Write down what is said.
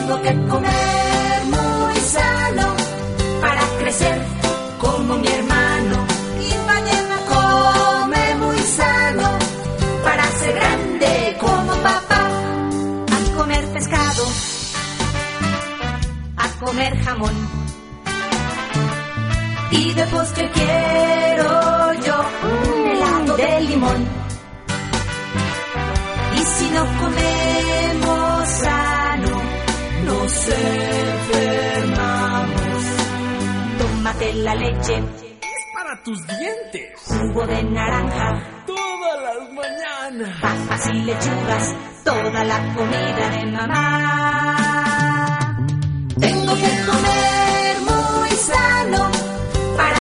Tengo que comer muy sano para crecer como mi hermano. Y mañana come muy sano para ser grande como papá. A comer pescado, a comer jamón. Y de postre quiero yo un helado de limón. Y si no comemos sano, nos enfermamos. Tómate la leche, es para tus dientes. Jugo de naranja, todas las mañanas. Papas y lechugas, toda la comida de mamá. Tengo que comer